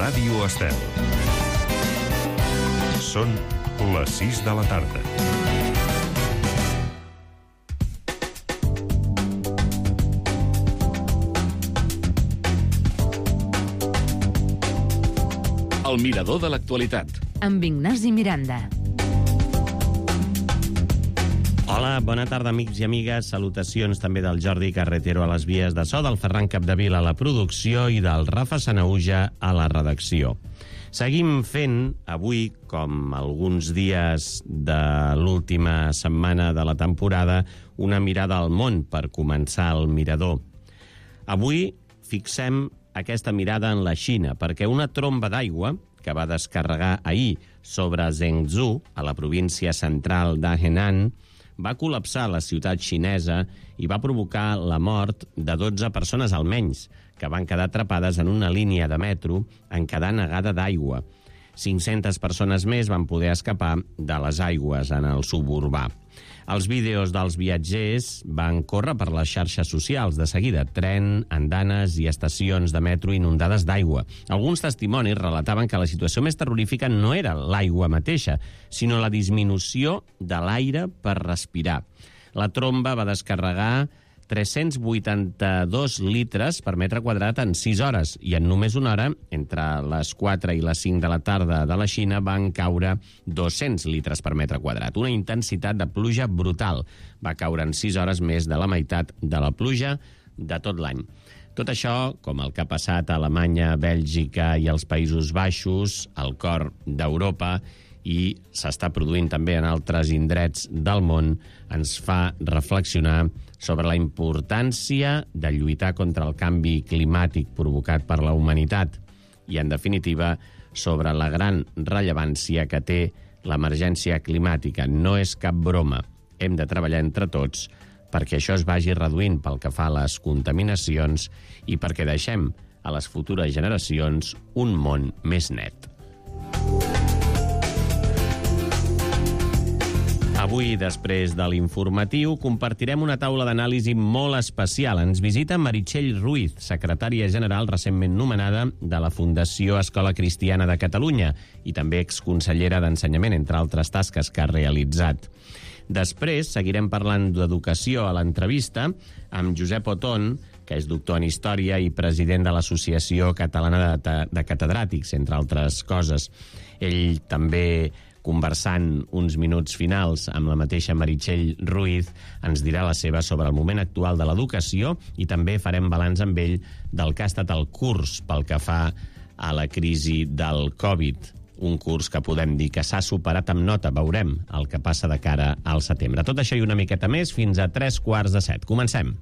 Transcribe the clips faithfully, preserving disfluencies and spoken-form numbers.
Ràdio Estel. Són les sis de la tarda. El mirador de l'actualitat. Amb Ignasi Miranda. Hola, bona tarda, amics i amigues. Salutacions també del Jordi Carretero a les vies de so, del Ferran Capdevila a la producció i del Rafa Sanauja a la redacció. Seguim fent, avui, com alguns dies de l'última setmana de la temporada, una mirada al món per començar el mirador. Avui fixem aquesta mirada en la Xina, perquè una tromba d'aigua que va descarregar ahir sobre Zhengzhou, a la província central de Henan, va col·lapsar la ciutat xinesa i va provocar la mort de dotze persones almenys, que van quedar atrapades en una línia de metro en quedar negada d'aigua. cinc-centes persones més van poder escapar de les aigües en el suburbà. Els vídeos dels viatgers van córrer per les xarxes socials de seguida, tren, andanes i estacions de metro inundades d'aigua. Alguns testimonis relataven que la situació més terrorífica no era l'aigua mateixa, sinó la disminució de l'aire per respirar. La tromba va descarregar tres-cents vuitanta-dos litres per metre quadrat en sis hores, i en només una hora, entre les quatre i les cinc de la tarda de la Xina, van caure dos-cents litres per metre quadrat. Una intensitat de pluja brutal. Va caure en sis hores més de la meitat de la pluja de tot l'any. Tot això, com el que ha passat a Alemanya, Bèlgica i els Països Baixos, al cor d'Europa, i s'està produint també en altres indrets del món, ens fa reflexionar sobre la importància de lluitar contra el canvi climàtic provocat per la humanitat i, en definitiva, sobre la gran rellevància que té l'emergència climàtica. No és cap broma. Hem de treballar entre tots perquè això es vagi reduint pel que fa a les contaminacions i perquè deixem a les futures generacions un món més net. Avui, després de l'informatiu, compartirem una taula d'anàlisi molt especial. Ens visita Meritxell Ruiz, secretària general recentment nomenada de la Fundació Escola Cristiana de Catalunya i també exconsellera d'Ensenyament, entre altres tasques que ha realitzat. Després seguirem parlant d'educació a l'entrevista amb Josep Oton, que és doctor en Història i president de l'Associació Catalana de, de Catedràtics, entre altres coses. Ell també, conversant uns minuts finals amb la mateixa Meritxell Ruiz, ens dirà la seva sobre el moment actual de l'educació i també farem balanç amb ell del que ha estat el curs pel que fa a la crisi del Covid. Un curs que podem dir que s'ha superat amb nota. Veurem el que passa de cara al setembre. Tot això i una miqueta més fins a tres quarts de set. Comencem.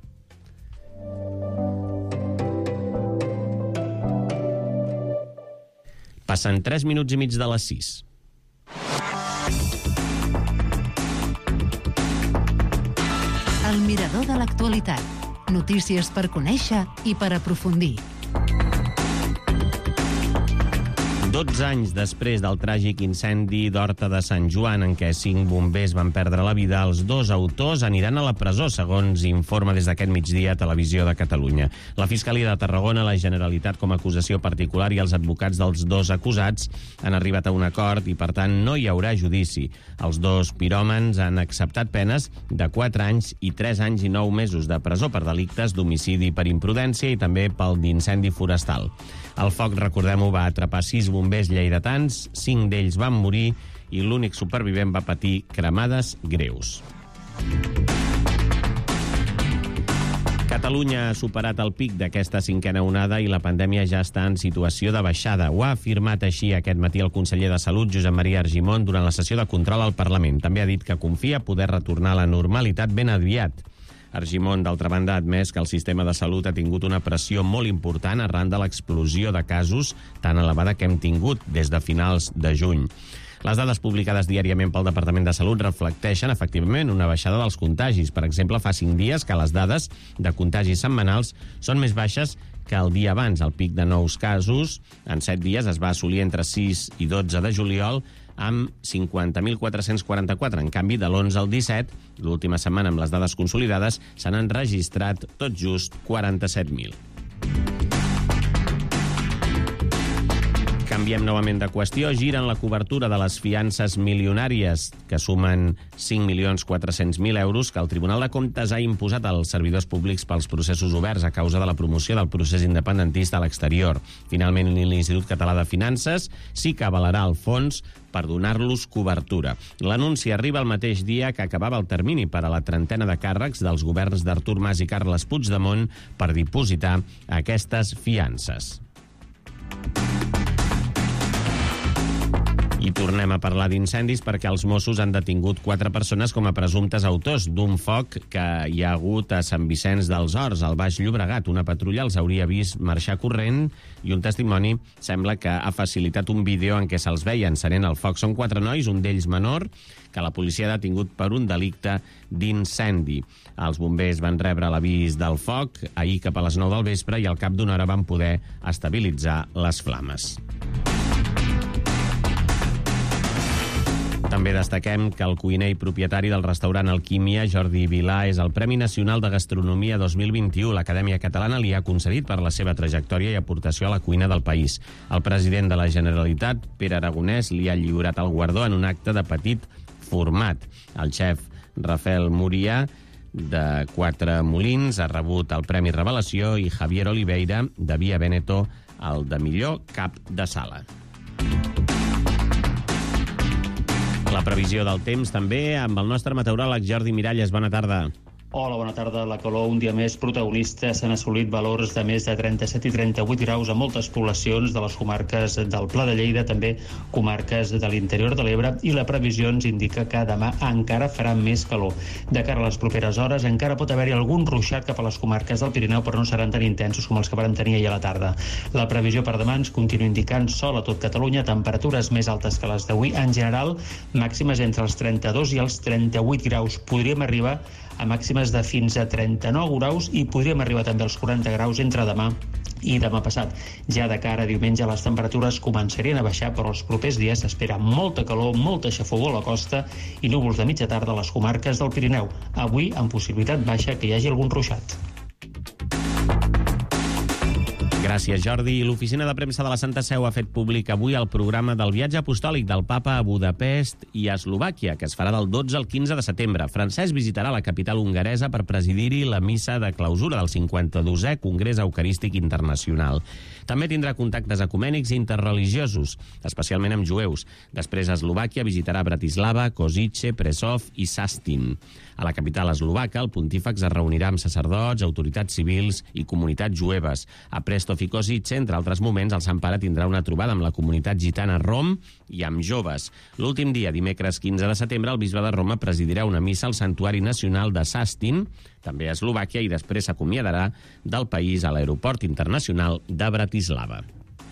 Passen tres minuts i mig de les sis. El mirador de l'actualitat. Notícies per conèixer i per aprofundir. dotze anys després del tràgic incendi d'Horta de Sant Joan, en què cinc bombers van perdre la vida, els dos autors aniran a la presó, segons informa des d'aquest migdia Televisió de Catalunya. La Fiscalia de Tarragona, la Generalitat com a acusació particular i els advocats dels dos acusats han arribat a un acord i, per tant, no hi haurà judici. Els dos piròmans han acceptat penes de quatre anys i tres anys i nou mesos de presó per delictes d'homicidi per imprudència i també pel d'incendi forestal. El foc, recordem-ho, va atrapar sis bombers lleidatans, cinc d'ells van morir i l'únic supervivent va patir cremades greus. Catalunya ha superat el pic d'aquesta cinquena onada i la pandèmia ja està en situació de baixada. Ho ha afirmat així aquest matí el conseller de Salut, Josep Maria Argimon, durant la sessió de control al Parlament. També ha dit que confia poder retornar a la normalitat ben aviat. Argimon, d'altra banda, ha admès que el sistema de salut ha tingut una pressió molt important arran de l'explosió de casos tan elevada que hem tingut des de finals de juny. Les dades publicades diàriament pel Departament de Salut reflecteixen, efectivament, una baixada dels contagis. Per exemple, fa cinc dies que les dades de contagis setmanals són més baixes que el dia abans. El pic de nous casos en set dies es va assolir entre sis i dotze de juliol, amb cinquanta mil quatre-cents quaranta-quatre. En canvi, de l'onze al disset, l'última setmana amb les dades consolidades, se n'han registrat tot just quaranta-set mil. Canviem novament de qüestió. Giren la cobertura de les fiances milionàries, que sumen cinc milions quatre-cents mil euros, que el Tribunal de Comptes ha imposat als servidors públics pels processos oberts a causa de la promoció del procés independentista a l'exterior. Finalment, l'Institut Català de Finances sí que avalarà el fons per donar-los cobertura. L'anunci arriba el mateix dia que acabava el termini per a la trentena de càrrecs dels governs d'Artur Mas i Carles Puigdemont per dipositar aquestes fiances. I tornem a parlar d'incendis perquè els Mossos han detingut quatre persones com a presumptes autors d'un foc que hi ha hagut a Sant Vicenç dels Horts, al Baix Llobregat. Una patrulla els hauria vist marxar corrent i un testimoni sembla que ha facilitat un vídeo en què se'ls veia encenent el foc. Són quatre nois, un d'ells menor, que la policia ha detingut per un delicte d'incendi. Els bombers van rebre l'avís del foc ahir cap a les nou del vespre i al cap d'una hora van poder estabilitzar les flames. També destaquem que el cuiner i propietari del restaurant Alquímia, Jordi Vilà, és el Premi Nacional de Gastronomia dos mil vint-i-u. L'Acadèmia Catalana li ha concedit per la seva trajectòria i aportació a la cuina del país. El president de la Generalitat, Pere Aragonès, li ha lliurat el guardó en un acte de petit format. El xef Rafael Murià, de Quatre Molins, ha rebut el Premi Revelació i Javier Oliveira, de Via Veneto, el de millor cap de sala. La previsió del temps també amb el nostre meteoròleg Jordi Miralles. Bona tarda. Hola, bona tarda. La calor, un dia més protagonista. S'han assolit valors de més de trenta-set i trenta-vuit graus a moltes poblacions de les comarques del Pla de Lleida, també comarques de l'interior de l'Ebre, i la previsió ens indica que demà encara farà més calor. De cara a les properes hores encara pot haver-hi algun ruixat cap a les comarques del Pirineu, però no seran tan intensos com els que vam tenir ahir a la tarda. La previsió per demà ens continua indicant sol a tot Catalunya, temperatures més altes que les d'avui. En general, màximes entre els trenta-dos i els trenta-vuit graus. Podríem arribar a màximes de fins a trenta-nou graus i podríem arribar també als quaranta graus entre demà i demà passat. Ja de cara a diumenge les temperatures començarien a baixar, però els propers dies s'espera molta calor, molta xafogor a la costa i núvols de mitja tarda a les comarques del Pirineu. Avui, amb possibilitat baixa que hi hagi algun ruixat. Gràcies, Jordi. L'Oficina de Premsa de la Santa Seu ha fet públic avui el programa del viatge apostòlic del Papa a Budapest i a Eslovàquia, que es farà del dotze al quinze de setembre. Francesc visitarà la capital hongaresa per presidir-hi la missa de clausura del cinquanta-dosè Congrés Eucarístic Internacional. També tindrà contactes ecumènics i interreligiosos, especialment amb jueus. Després a Eslovàquia visitarà Bratislava, Košice, Prešov i Sastin. A la capital eslovaca, el pontífex es reunirà amb sacerdots, autoritats civils i comunitats jueves. A Prestov i Košice, entre altres moments, el Sant Pare tindrà una trobada amb la comunitat gitana a Rom i amb joves. L'últim dia, dimecres quinze de setembre, el bisbe de Roma presidirà una missa al Santuari Nacional de Sastin, també a Eslovàquia, i després s'acomiadarà del país a l'aeroport internacional de Bratislava.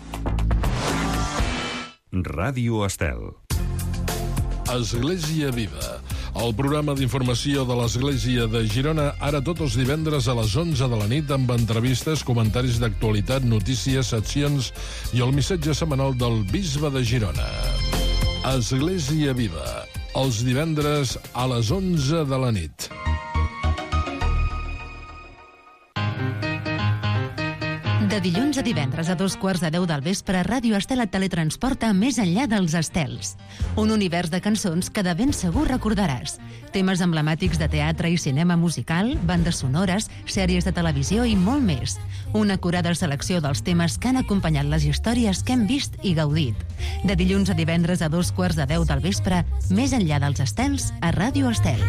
Ràdio Estel. Església Viva, el programa d'informació de l'Església de Girona, ara tots els divendres a les onze de la nit, amb entrevistes, comentaris d'actualitat, notícies, seccions i el missatge setmanal del Bisbe de Girona. Església Viva, els divendres a les onze de la nit. De dilluns a divendres a dos quarts de deu del vespre, Ràdio Estel et teletransporta més enllà dels estels. Un univers de cançons que de ben segur recordaràs. Temes emblemàtics de teatre i cinema musical, bandes sonores, sèries de televisió i molt més. Una acurada selecció dels temes que han acompanyat les històries que hem vist i gaudit. De dilluns a divendres a dos quarts de deu del vespre, més enllà dels estels, a Ràdio Estel.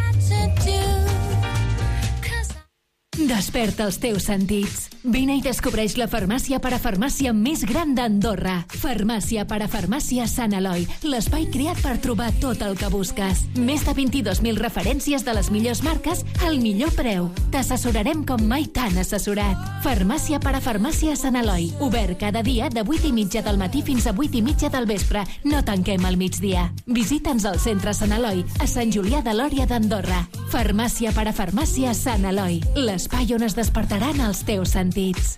Desperta els teus sentits. Vine i descobreix la farmàcia parafarmàcia més gran d'Andorra. Farmàcia parafarmàcia Sant Eloi, l'espai creat per trobar tot el que busques. Més de vint-i-dos mil referències de les millors marques al millor preu. T'assessorarem com mai t'han assessorat. Farmàcia parafarmàcia Sant Eloi, obert cada dia de vuit i mitja del matí fins a vuit i mitja del vespre. No tanquem al migdia. Visita'ns al centre Sant Eloi, a Sant Julià de Lòria d'Andorra. Farmàcia parafarmàcia Sant Eloi, l'espai on es despertaran els teus sentits.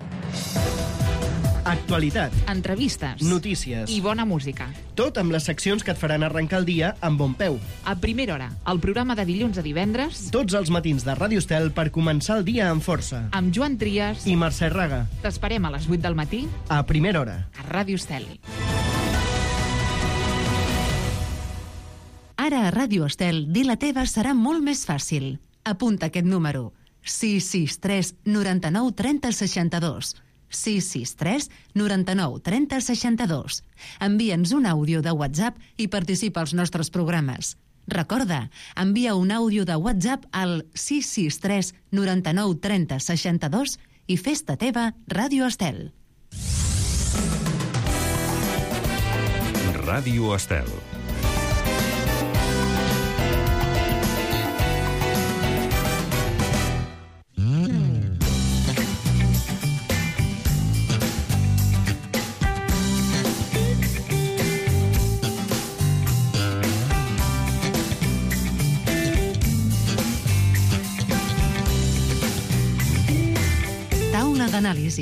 Actualitat, entrevistes, notícies i bona música. Tot amb les seccions que et faran arrencar el dia amb bon peu. A primera hora, el programa de dilluns a divendres. Tots els matins de Ràdio Estel per començar el dia amb força. Amb Joan Trias i Mercè Raga. T'esperem a les vuit del matí. A primera hora. A Ràdio Estel. Ara a Ràdio Estel, dir la teva serà molt més fàcil. Apunta aquest número. sis sis tres noranta-nou trenta seixanta-dos. sis sis tres noranta-nou trenta seixanta-dos. Envia'ns un àudio de WhatsApp i participa als nostres programes. Recorda, envia un àudio de WhatsApp al sis sis tres noranta-nou trenta seixanta-dos i fes-te teva Ràdio Estel. Ràdio Estel. D'anàlisi.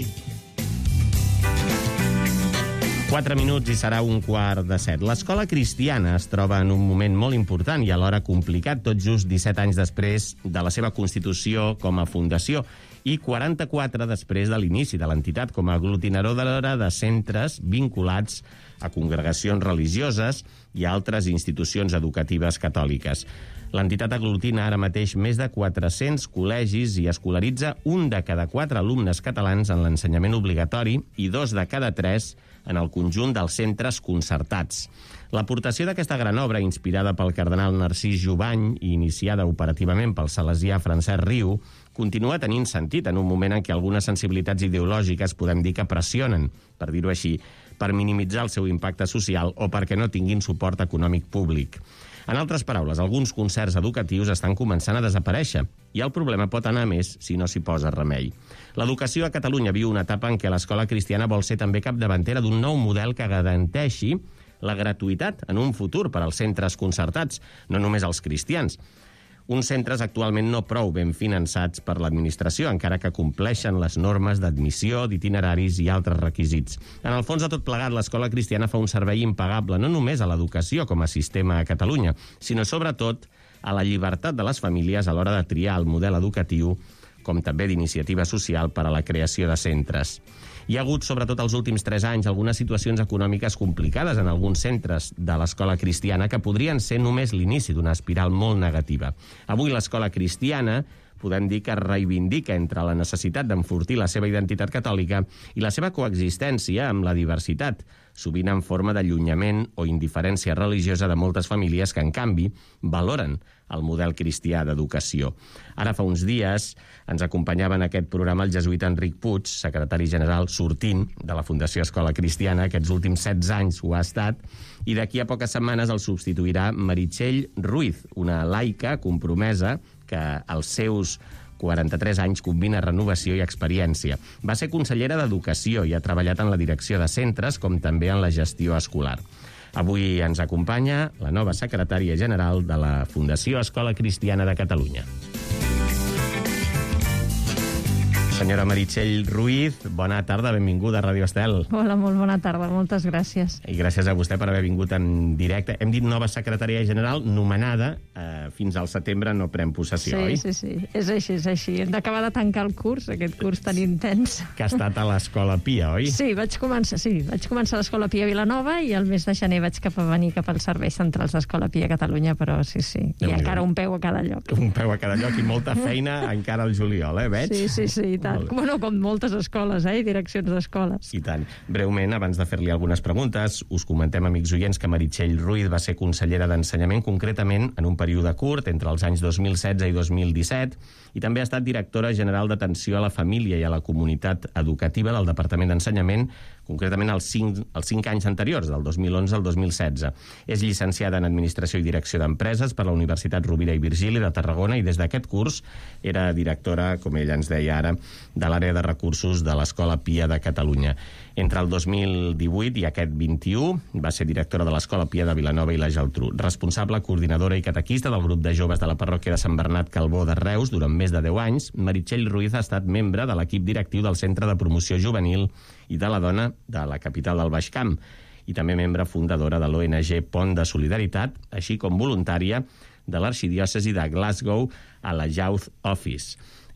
Quatre minuts i serà un quart de set. L'escola cristiana es troba en un moment molt important i alhora complicat, tot just disset anys després de la seva constitució com a fundació i quaranta-quatre després de l'inici de l'entitat com a aglutinadora de centres vinculats a congregacions religioses i a altres institucions educatives catòliques. L'entitat aglutina ara mateix més de quatre-cents col·legis i escolaritza un de cada quatre alumnes catalans en l'ensenyament obligatori i dos de cada tres en el conjunt dels centres concertats. L'aportació d'aquesta gran obra, inspirada pel cardenal Narcís Jubany i iniciada operativament pel salesià Francesc Riu, continua tenint sentit en un moment en què algunes sensibilitats ideològiques podem dir que pressionen, per dir-ho així, per minimitzar el seu impacte social o perquè no tinguin suport econòmic públic. En altres paraules, alguns concerts educatius estan començant a desaparèixer i el problema pot anar més si no s'hi posa remei. L'educació a Catalunya viu una etapa en què l'escola cristiana vol ser també capdavantera d'un nou model que garanteixi la gratuïtat en un futur per als centres concertats, no només els cristians. Uns centres actualment no prou ben finançats per l'administració, encara que compleixen les normes d'admissió, d'itineraris i altres requisits. En el fons de tot plegat, l'escola cristiana fa un servei impagable no només a l'educació com a sistema a Catalunya, sinó sobretot a la llibertat de les famílies a l'hora de triar el model educatiu, com també d'iniciativa social per a la creació de centres. Hi ha hagut, sobretot els últims tres anys, algunes situacions econòmiques complicades en alguns centres de l'escola cristiana que podrien ser només l'inici d'una espiral molt negativa. Avui l'escola cristiana podem dir que reivindica entre la necessitat d'enfortir la seva identitat catòlica i la seva coexistència amb la diversitat, sovint en forma d'allunyament o indiferència religiosa de moltes famílies que, en canvi, valoren el model cristià d'educació. Ara fa uns dies ens acompanyava en aquest programa el jesuïta Enric Puig, secretari general sortint de la Fundació Escola Cristiana, aquests últims setze anys ho ha estat, i d'aquí a poques setmanes el substituirà Meritxell Ruiz, una laica compromesa que als seus quaranta-tres anys combina renovació i experiència. Va ser consellera d'Educació i ha treballat en la direcció de centres com també en la gestió escolar. Avui ens acompanya la nova secretària general de la Fundació Escola Cristiana de Catalunya. Senyora Meritxell Ruiz, bona tarda, benvinguda a Ràdio Estel. Hola, molt bona tarda, moltes gràcies. I gràcies a vostè per haver vingut en directe. Hem dit nova secretària general, nomenada, eh, fins al setembre no pren possessió, sí, oi? Sí, sí, sí, és així, és així. Hem d'acabar de tancar el curs, aquest curs tan intens. Que ha estat a l'Escola Pia, oi? Sí, vaig començar, sí, vaig començar a l'Escola Pia Vilanova i el mes de gener vaig cap a venir cap als serveis centrals d'Escola Pia Catalunya, però sí, sí, i encara un peu a cada lloc. Un peu a cada lloc i molta feina encara al juliol, eh, veig? Sí, sí, sí, i tant. Bueno, com moltes escoles, eh, i direccions d'escoles. I tant. Breument, abans de fer-li algunes preguntes, us comentem, amics oients, que Meritxell Ruiz va ser consellera d'Ensenyament, concretament en un període curt, entre els anys dos mil setze i dos mil disset, i també ha estat directora general d'Atenció a la Família i a la Comunitat Educativa del Departament d'Ensenyament, concretament els cinc, els cinc anys anteriors, del dos mil onze al dos mil setze. És llicenciada en Administració i Direcció d'Empreses per la Universitat Rovira i Virgili de Tarragona i des d'aquest curs era directora, com ella ens deia ara, de l'àrea de recursos de l'Escola Pia de Catalunya. Entre el dos mil divuit i aquest vint-i-u va ser directora de l'Escola Pia de Vilanova i la Geltrú, responsable, coordinadora i catequista del grup de joves de la parròquia de Sant Bernat Calbó de Reus durant més de deu anys. Meritxell Ruiz ha estat membre de l'equip directiu del Centre de Promoció Juvenil i de la Dona de la capital del Baix Camp i també membre fundadora de l'O N G Pont de Solidaritat, així com voluntària de l'Arxidiòcesi de Glasgow a la Youth Office.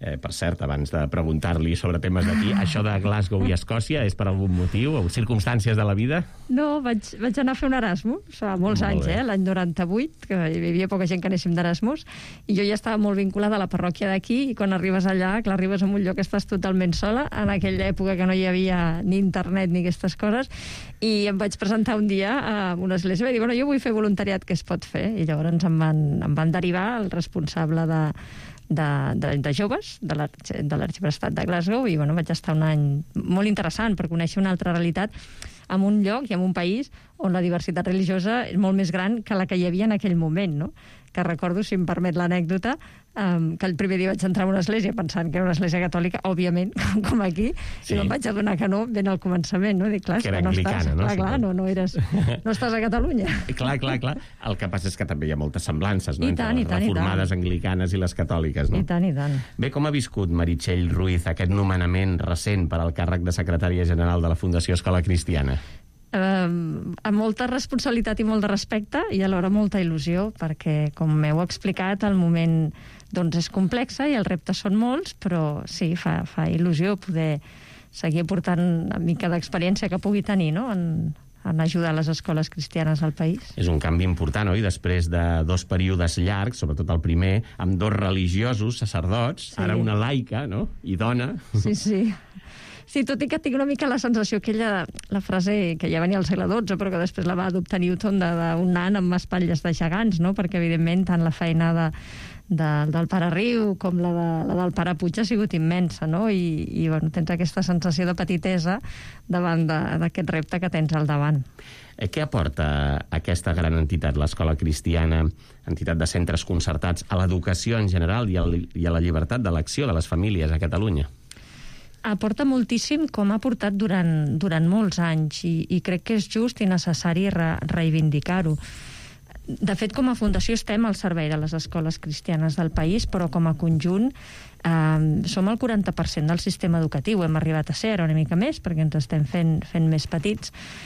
Eh, per cert, abans de preguntar-li sobre temes d'aquí, això de Glasgow i Escòcia és per algun motiu o circumstàncies de la vida? No, vaig, vaig anar a fer un Erasmus, fa molts Molt anys, bé. eh? L'any noranta-vuit, que hi havia poca gent que anéssim d'Erasmus, i jo ja estava molt vinculada a la parròquia d'aquí, i quan arribes allà, clar, arribes a un lloc que estàs totalment sola, en aquella època que no hi havia ni internet ni aquestes coses, i em vaig presentar un dia a una església i vaig dir, bueno, jo vull fer voluntariat, què es pot fer? I llavors em van, em van derivar el responsable de, de, de, de joves de l'Arxiprestat de Glasgow, i bueno, vaig estar un any molt interessant per conèixer una altra realitat en un lloc i en un país on la diversitat religiosa és molt més gran que la que hi havia en aquell moment, no? Que recordo, si em permet l'anècdota, um, que el primer dia vaig entrar a una església pensant que era una església catòlica, òbviament, com aquí, sí. I em vaig adonar que no, ben al començament, no? Dic, clar, que era no anglicana, estàs, no? Clar, clar, no, no, eres, no estàs a Catalunya. Clar, clar, clar. El que passa és que també hi ha moltes semblances, no? I tant, entre i tant, les i reformades anglicanes i les catòliques, no? I tant, i tant. Bé, com ha viscut Meritxell Ruiz aquest nomenament recent per al càrrec de secretària general de la Fundació Escola Cristiana? Uh, amb molta responsabilitat i molt de respecte i alhora molta il·lusió, perquè, com m'heu explicat, el moment doncs, és complex i els reptes són molts, però sí, fa, fa il·lusió poder seguir portant una mica d'experiència que pugui tenir, no?, en, en ajudar les escoles cristianes al país. És un canvi important, oi? Després de dos períodes llargs, sobretot el primer, amb dos religiosos, sacerdots, sí. Ara una laica, no?, i dona. Sí, sí. Sí, tot i que tinc una mica la sensació que ella, la frase que ja venia al segle dotze, però que després la va adoptar Newton, d'un nan amb espatlles de gegants, no? Perquè, evidentment, tant la feina de, de, del pare Riu com la, de, la del pare Puig ha sigut immensa, no? I, i bueno, tens aquesta sensació de petitesa davant d'aquest repte que tens al davant. Què aporta aquesta gran entitat, l'Escola Cristiana, entitat de centres concertats, a l'educació en general i a, i a la llibertat d'elecció de les famílies a Catalunya? Aporta moltíssim, com ha portat durant, durant molts anys, i, i crec que és just i necessari re, reivindicar-ho. De fet, com a fundació estem al servei de les escoles cristianes del país, però com a conjunt eh, som el quaranta per cent del sistema educatiu. Hem arribat a ser una mica més, perquè ens estem fent, fent més petits,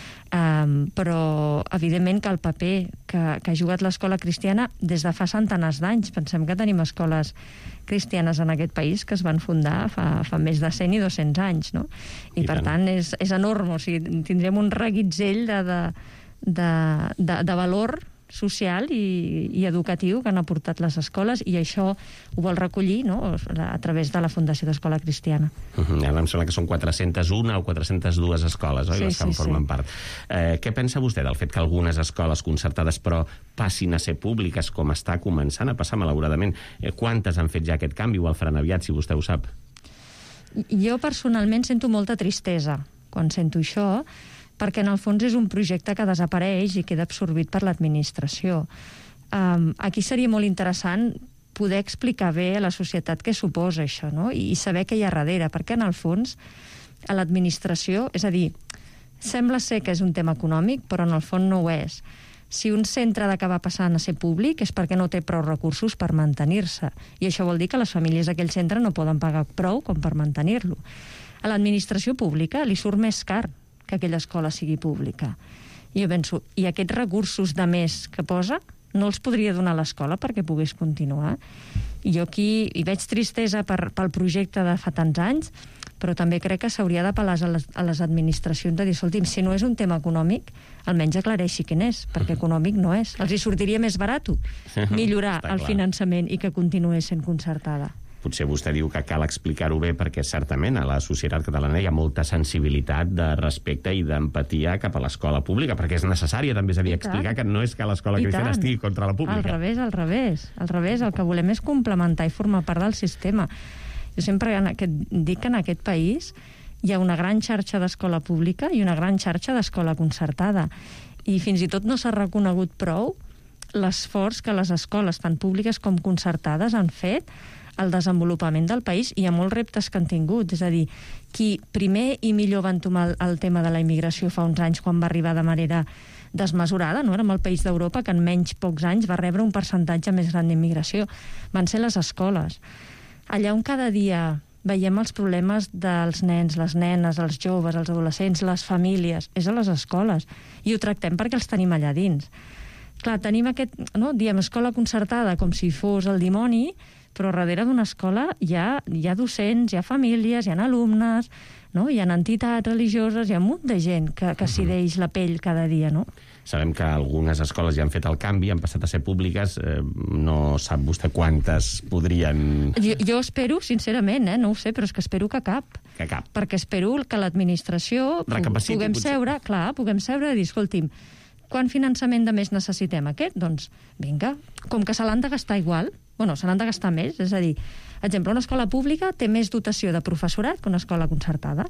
Um, però evidentment que el paper que, que ha jugat l'escola cristiana des de fa centenars d'anys, pensem que tenim escoles cristianes en aquest país que es van fundar fa, fa més de cent i dos-cents anys, no? I, I per tant, tant és, és enorme, o sigui, tindrem un reguitzell de, de, de, de, de valor social i, i educatiu que han aportat les escoles, i això ho vol recollir, no?, a través de la Fundació d'Escola Cristiana. Uh-huh. Ara em sembla que són quatre-centes una o quatre-centes dues escoles, oi? Sí, les que en sí, formen sí. part. Eh, què pensa vostè del fet que algunes escoles concertades però passin a ser públiques, com està començant a passar malauradament? Eh, quantes han fet ja aquest canvi o el faran aviat, si vostè ho sap? Jo personalment sento molta tristesa quan sento això, perquè en el fons és un projecte que desapareix i queda absorbit per l'administració. Um, aquí seria molt interessant poder explicar bé a la societat què suposa això, no?, i saber què hi ha darrere, perquè en el fons a l'administració, és a dir, sembla ser que és un tema econòmic, però en el fons no ho és. Si un centre ha d'acabar passant a ser públic és perquè no té prou recursos per mantenir-se, i això vol dir que les famílies d'aquell centre no poden pagar prou com per mantenir-lo. A l'administració pública li surt més car que aquella escola sigui pública. I jo penso, i aquests recursos de més que posa no els podria donar l'escola perquè pogués continuar? I jo aquí hi veig tristesa per, pel projecte de fa tants anys, però també crec que s'hauria d'apel·lar a les, a les administracions de dir, escolti'm, si no és un tema econòmic, almenys aclareixi quin és, perquè econòmic no és. Els hi sortiria més barat millorar el finançament i que continués sent concertada. Potser vostè diu que cal explicar-ho bé perquè certament a la societat catalana hi ha molta sensibilitat de respecte i d'empatia cap a l'escola pública, perquè és necessària també, és a dir, explicar que no és que l'escola cristiana estigui contra la pública. Al revés, al revés. Al revés, el que volem és complementar i formar part del sistema. Jo sempre en aquest, dic que en aquest país hi ha una gran xarxa d'escola pública i una gran xarxa d'escola concertada. I fins i tot no s'ha reconegut prou l'esforç que les escoles, tant públiques com concertades, han fet el desenvolupament del país, i hi ha molts reptes que han tingut. És a dir, qui primer i millor va entomar el, el tema de la immigració fa uns anys, quan va arribar de manera desmesurada, no? Érem el país d'Europa que en menys pocs anys va rebre un percentatge més gran d'immigració. Van ser les escoles. Allà on cada dia veiem els problemes dels nens, les nenes, els joves, els adolescents, les famílies, és a les escoles. I ho tractem perquè els tenim allà dins. clar, tenim aquest, no? Diem escola concertada com si fos el dimoni, però darrere d'una escola hi ha, hi ha docents, hi ha famílies, hi ha alumnes, no? Hi ha entitats religioses, hi ha un munt de gent que, que s'hi deix la pell cada dia, no? Sabem que algunes escoles ja han fet el canvi, han passat a ser públiques, eh, no sap vostè quantes podrien... Jo, jo espero, sincerament, eh, no ho sé, però és que espero que cap. Que cap. Perquè espero que l'administració Recapaciti, puguem potser. seure, clar, puguem seure i dir, escolti'm, quant finançament de més necessitem? Aquest? Doncs, vinga, com que se l'han de gastar igual, bueno, se n'han de gastar més, és a dir, exemple, una escola pública té més dotació de professorat que una escola concertada.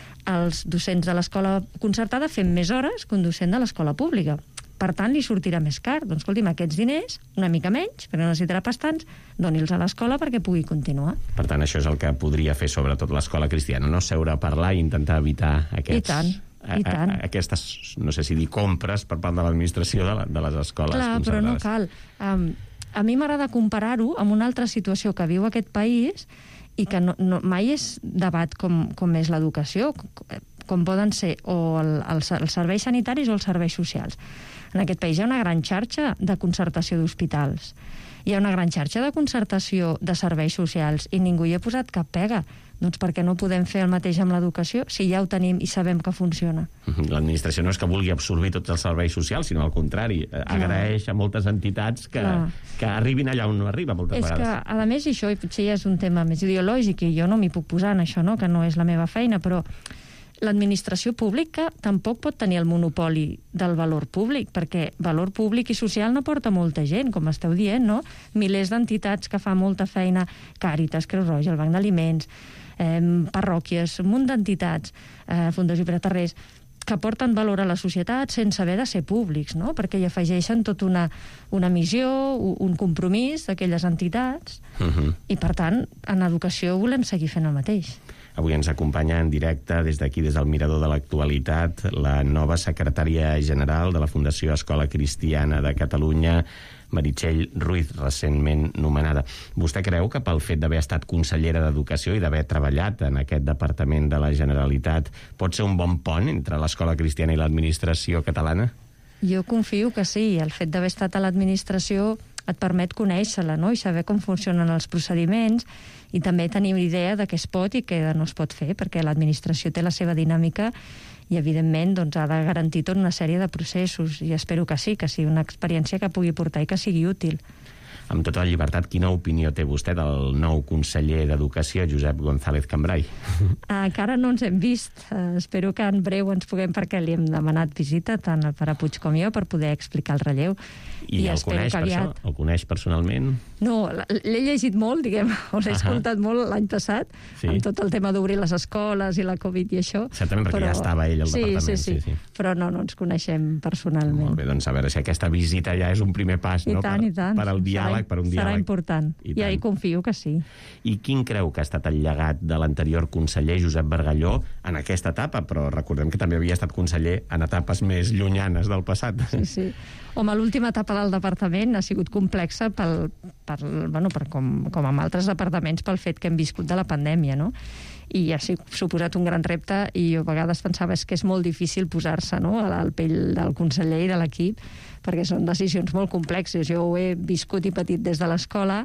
Els docents de l'escola concertada fem més hores que un docent de l'escola pública. Per tant, li sortirà més car. Doncs, escolti'm, aquests diners, una mica menys, però no necessitarà bastants, doni'ls a l'escola perquè pugui continuar. Per tant, això és el que podria fer sobretot l'escola cristiana, no? Seure a parlar i intentar evitar aquests... I tant. I tant. A, a, aquestes, no sé si dir compres per part de l'administració de, la, de les escoles Clar, concertades. però no cal. Um, a mi m'agrada comparar-ho amb una altra situació que viu aquest país i que no, no, mai és debat com, com és l'educació, com poden ser o el, el, els serveis sanitaris o els serveis socials. En aquest país hi ha una gran xarxa de concertació d'hospitals. Hi ha una gran xarxa de concertació de serveis socials i ningú hi ha posat cap pega. Doncs perquè no podem fer el mateix amb l'educació si ja ho tenim i sabem que funciona. L'administració no és que vulgui absorbir tots els serveis socials, sinó al contrari, agraeix a moltes entitats que, que arribin allà on no arriba moltes és vegades. És que, a més, això potser ja és un tema més ideològic i jo no m'hi puc posar en això, no? Que no és la meva feina, però l'administració pública tampoc pot tenir el monopoli del valor públic, perquè valor públic i social no porta molta gent, com esteu dient, no? Milers d'entitats que fa molta feina, Càritas, Creu Roja, el Banc d'Aliments, eh, parròquies, un munt d'entitats, eh, Fundació Pere Tarrés, que porten valor a la societat sense haver de ser públics, no? Perquè hi afegeixen tota una, una missió, un compromís d'aquelles entitats, uh-huh. I per tant, en educació volem seguir fent el mateix. Avui ens acompanya en directe des d'aquí, des del Mirador de l'Actualitat, la nova secretària general de la Fundació Escola Cristiana de Catalunya, Meritxell Ruiz, recentment nomenada. Vostè creu que pel fet d'haver estat consellera d'Educació i d'haver treballat en aquest departament de la Generalitat pot ser un bon pont entre l'escola cristiana i l'administració catalana? Jo confio que sí. El fet d'haver estat a l'administració et permet conèixer-la, no? I saber com funcionen els procediments i també tenir idea de què es pot i què no es pot fer, perquè l'administració té la seva dinàmica i, evidentment, doncs, ha de garantir tota una sèrie de processos, i espero que sí, que sigui una experiència que pugui portar i que sigui útil. Amb tota la llibertat, quina opinió té vostè del nou conseller d'Educació, Josep González Cambray? Encara no ens hem vist. Uh, espero que en breu ens puguem, perquè li hem demanat visita, tant el Pare Puig com jo, per poder explicar el relleu. I, I el coneix per això? El coneix personalment? No, l'he llegit molt, diguem, o l'he escoltat molt l'any passat, sí. Amb tot el tema d'obrir les escoles i la Covid i això. Certament, perquè però... ja estava ell al sí, departament. Sí, sí, sí, sí. Però no, no ens coneixem personalment. Molt bé, doncs a veure si aquesta visita ja és un primer pas, I no? tant, per, i tant. per al diàleg, per un diàleg. Serà important, i, i ahir confio que sí. I quin creu que ha estat el llegat de l'anterior conseller, Josep Bargalló, en aquesta etapa? Però recordem que també havia estat conseller en etapes més llunyanes del passat. Sí, sí. Home, l'última etapa del departament ha sigut complexa pel, per, bueno, per com, com amb altres departaments pel fet que hem viscut de la pandèmia, no? I ha suposat un gran repte i jo a vegades pensava que és molt difícil posar-se, no?, al pell del conseller i de l'equip, perquè són decisions molt complexes. Jo ho he viscut i patit des de l'escola.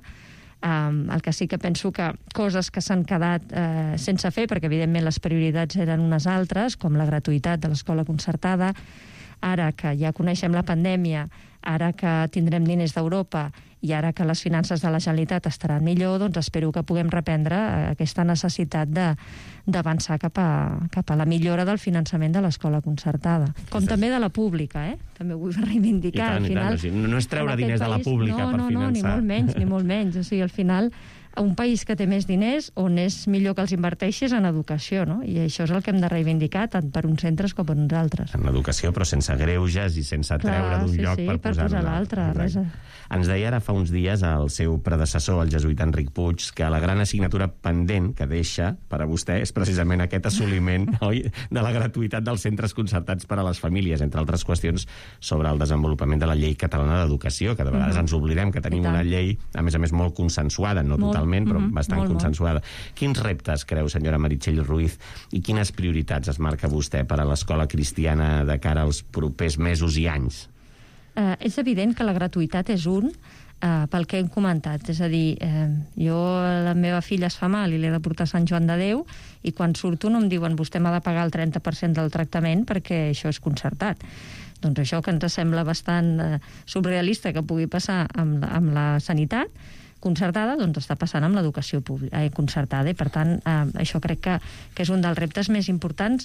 Um, el que sí que penso que coses que s'han quedat uh, sense fer, perquè evidentment les prioritats eren unes altres, com la gratuïtat de l'escola concertada, ara que ja coneixem la pandèmia, ara que tindrem diners d'Europa i ara que les finances de la Generalitat estaran millor, doncs espero que puguem reprendre aquesta necessitat de, d'avançar cap a, cap a la millora del finançament de l'escola concertada. Com també de la pública, eh? També ho vull reivindicar. I tant, al final, i tant. O sigui, no és treure diners país, de la pública no, per no, finançar. No, ni molt menys, ni molt menys. O sigui, al final, un país que té més diners, on és millor que els inverteixis en educació, no? I això és el que hem de reivindicar, tant per uns centres com per uns altres. En l'educació, però sense greuges i sense Clar, treure d'un sí, lloc sí, per, per posar l'altre. Res a... Ens deia ara fa uns dies el seu predecessor, el jesuïta Enric Puig, que la gran assignatura pendent que deixa per a vostè és precisament aquest assoliment, oi?, de la gratuïtat dels centres concertats per a les famílies, entre altres qüestions sobre el desenvolupament de la llei catalana d'educació, que de vegades mm-hmm. ens oblidem que tenim una llei, a més a més, molt consensuada, no molt, totalment, però mm-hmm, bastant molt, consensuada. Molt. Quins reptes creu, senyora Meritxell Ruiz, i quines prioritats es marca vostè per a l'escola cristiana de cara als propers mesos i anys? eh, és evident que la gratuïtat és un, eh, pel que hem comentat. És a dir, eh, jo, la meva filla es fa mal i l'he de portar a Sant Joan de Déu, i quan surto no em diuen vostè m'ha de pagar el trenta per cent del tractament perquè això és concertat. Doncs això, que ens sembla bastant eh, surrealista que pugui passar amb la, amb la sanitat concertada, doncs està passant amb l'educació pública, eh, concertada, i per tant eh, això crec que, que és un dels reptes més importants.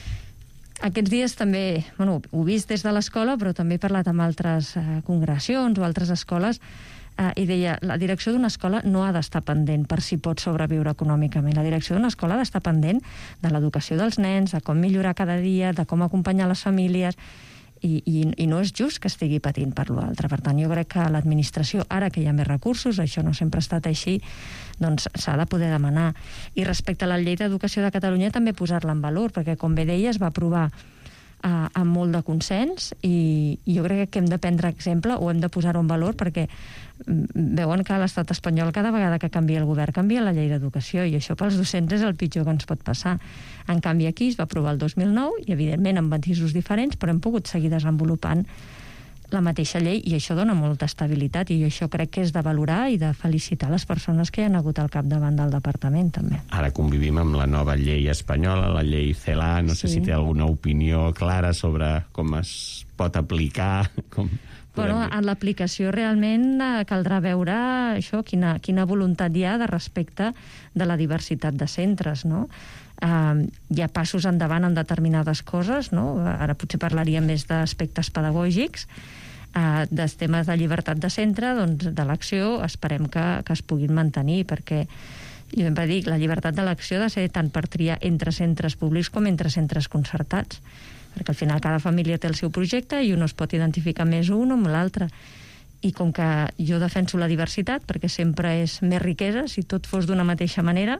Aquests dies també, bueno, ho he vist des de l'escola, però també he parlat amb altres eh, congregacions o altres escoles, eh, i deia, la direcció d'una escola no ha d'estar pendent per si pot sobreviure econòmicament. La direcció d'una escola ha d'estar pendent de l'educació dels nens, de com millorar cada dia, de com acompanyar les famílies, i, i, i no és just que estigui patint per l'altre. Per tant, jo crec que l'administració, ara que hi ha més recursos, això no sempre ha estat així, doncs s'ha de poder demanar. I respecte a la llei d'educació de Catalunya, també posar-la en valor, perquè, com bé deia, es va aprovar eh, amb molt de consens, i, i jo crec que hem de prendre exemple, o hem de posar-ho en valor, perquè veuen que a l'estat espanyol cada vegada que canvia el govern canvia la llei d'educació, i això pels docents és el pitjor que ens pot passar. En canvi, aquí es va aprovar el dos mil nou, i evidentment amb matisos diferents, però hem pogut seguir desenvolupant la mateixa llei, i això dona molta estabilitat, i això crec que és de valorar i de felicitar les persones que hi han hagut al capdavant del departament, també. Ara convivim amb la nova llei espanyola, la llei CELA, no sé sí. si té alguna opinió clara sobre com es pot aplicar, com... Bueno, en l'aplicació realment caldrà veure això, quina, quina voluntat hi ha de respecte de la diversitat de centres, no? Uh, hi ha passos endavant en determinades coses, no? Ara potser parlaríem més d'aspectes pedagògics, uh, dels temes de llibertat de centre, doncs d'elecció esperem que, que es puguin mantenir, perquè jo sempre dic, la llibertat d'elecció ha de ser tant per triar entre centres públics com entre centres concertats, perquè al final cada família té el seu projecte i un es pot identificar més un o amb l'altre. I com que jo defenso la diversitat, perquè sempre és més riquesa, si tot fos d'una mateixa manera,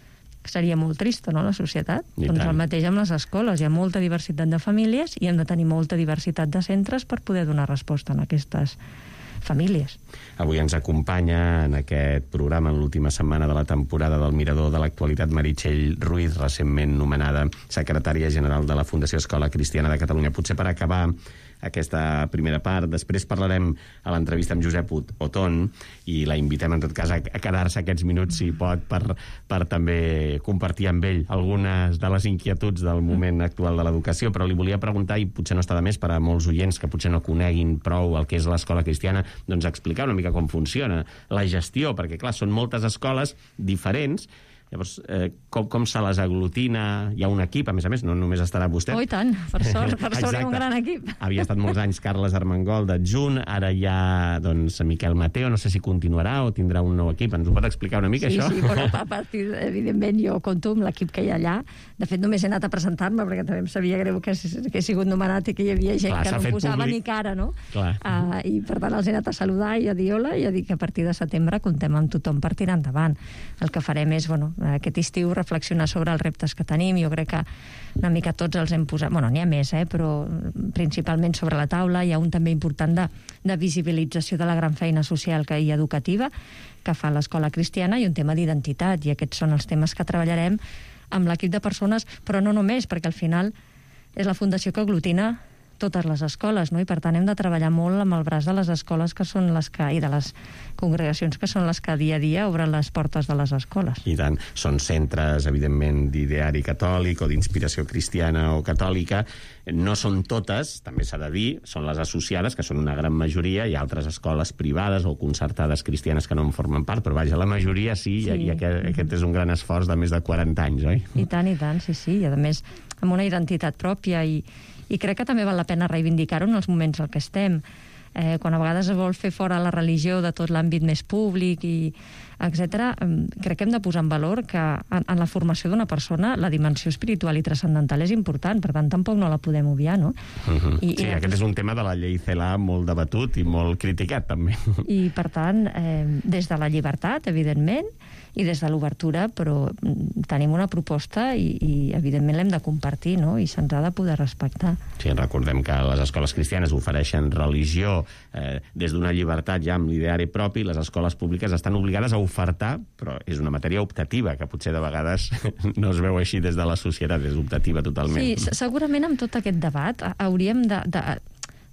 seria molt trista, no?, la societat. I doncs tant. El mateix amb les escoles. Hi ha molta diversitat de famílies i hem de tenir molta diversitat de centres per poder donar resposta a aquestes famílies. Avui ens acompanya en aquest programa, en l'última setmana de la temporada del Mirador de l'Actualitat, Meritxell Ruiz, recentment nomenada secretària general de la Fundació Escola Cristiana de Catalunya. Potser per acabar aquesta primera part, després parlarem a l'entrevista amb Josep Oton i la invitem en tot cas a quedar-se aquests minuts, si pot, per, per també compartir amb ell algunes de les inquietuds del moment actual de l'educació, però li volia preguntar, i potser no està de més per a molts oients que potser no coneguin prou el que és l'escola cristiana, doncs explicar una mica com funciona la gestió, perquè clar, són moltes escoles diferents. Llavors, eh, com, com se les aglutina? Hi ha un equip, a més a més, no només estarà vostè. Oh, i tant, per sort, per sort hi ha un gran equip. Havia estat molts anys Carles Armengol d'adjunt, ara hi ha doncs, Miquel Mateo, no sé si continuarà o tindrà un nou equip. Ens ho pot explicar una mica, sí, això? Sí, sí, però a partir, evidentment, jo compto amb l'equip que hi ha allà. De fet, només he anat a presentar-me, perquè també em sabia greu que, que he sigut nomenat i que hi havia gent Clar, que no em posava públic. Ni cara, no? Uh, I, per tant, els he anat a saludar i a dir hola i a dir que a partir de setembre contem amb tothom per tirar endavant. El que farem és, bueno, aquest estiu reflexionar sobre els reptes que tenim. Jo crec que una mica tots els hem posat, bueno, n'hi ha més, eh, però principalment sobre la taula. Hi ha un també important de, de visibilització de la gran feina social que hi ha educativa que fa l'Escola Cristiana i un tema d'identitat, i aquests són els temes que treballarem amb l'equip de persones, però no només, perquè al final és la fundació que aglutina totes les escoles, no? I per tant hem de treballar molt amb el braç de les escoles que són les que, i de les congregacions que són les que dia a dia obren les portes de les escoles. I tant, són centres evidentment d'ideari catòlic o d'inspiració cristiana o catòlica, no són totes, també s'ha de dir, són les associades, que són una gran majoria, hi ha altres escoles privades o concertades cristianes que no en formen part, però vaja, la majoria sí, sí. I aquest, aquest és un gran esforç de més de quaranta anys, oi? I tant, i tant, sí, sí, i a més amb una identitat pròpia, i I crec que també val la pena reivindicar-ho en els moments en què estem. Eh, quan a vegades es vol fer fora la religió de tot l'àmbit més públic, i etcètera, crec que hem de posar en valor que en, en la formació d'una persona la dimensió espiritual i transcendental és important, per tant tampoc no la podem obviar, no? Uh-huh. I, sí, i aquest és un tema de la llei CELA molt debatut i molt criticat, també. I, per tant, eh, des de la llibertat, evidentment, i des de l'obertura, però tenim una proposta i, i evidentment l'hem de compartir, no? I se'ns ha de poder respectar. Sí, recordem que les escoles cristianes ofereixen religió eh, des d'una llibertat ja amb l'ideari propi, les escoles públiques estan obligades a ofertar, però és una matèria optativa, que potser de vegades no es veu així des de la societat, és optativa totalment. Sí, segurament amb tot aquest debat hauríem de... de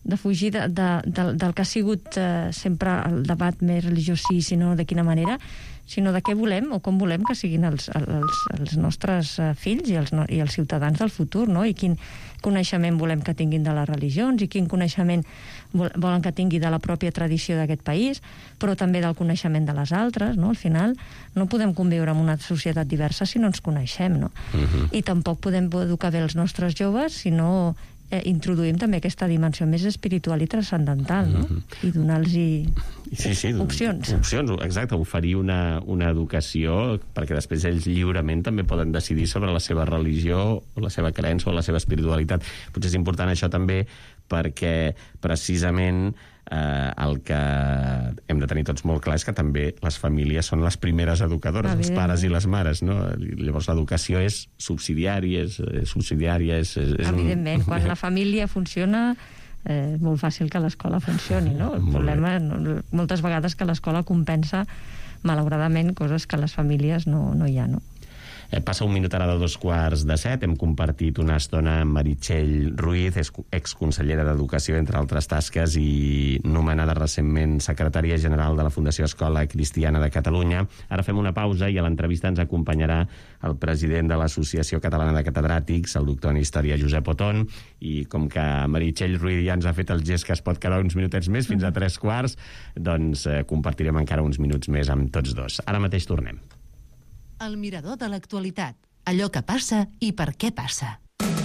de fugir de, de, de, del que ha sigut eh, sempre el debat més religiós, sí, sinó de quina manera, sinó de què volem o com volem que siguin els, els, els nostres fills i els, i els ciutadans del futur, no? I quin coneixement volem que tinguin de les religions i quin coneixement volen que tingui de la pròpia tradició d'aquest país, però també del coneixement de les altres, no? Al final no podem conviure en una societat diversa si no ens coneixem, no? Uh-huh. I tampoc podem educar bé els nostres joves si no eh, introduïm també aquesta dimensió més espiritual i transcendental, no? Uh-huh. I donar-los sí, sí, opcions. Opcions, exacte, oferir una, una educació perquè després ells lliurement també poden decidir sobre la seva religió, la seva creença o la seva espiritualitat. Potser és important això també perquè precisament eh, el que hem de tenir tots molt clar és que també les famílies són les primeres educadores, els pares i les mares, no? Llavors l'educació és subsidiària, és, és subsidiària, és, és evidentment, un... quan la família funciona eh, és molt fàcil que l'escola funcioni, no? El problema, no, moltes vegades que l'escola compensa malauradament coses que a les famílies no, no hi ha, no? Passa un minut ara de dos quarts de set. Hem compartit una estona amb Meritxell Ruiz, exconsellera d'Educació, entre altres tasques, i nomenada recentment secretària general de la Fundació Escola Cristiana de Catalunya. Ara fem una pausa i a l'entrevista ens acompanyarà el president de l'Associació Catalana de Catedràtics, el doctor en Història Josep Oton, i com que Meritxell Ruiz ja ens ha fet el gest que es pot quedar uns minutets més, fins a tres quarts, doncs eh, compartirem encara uns minuts més amb tots dos. Ara mateix tornem. El mirador de l'actualitat. Allò que passa i per què passa.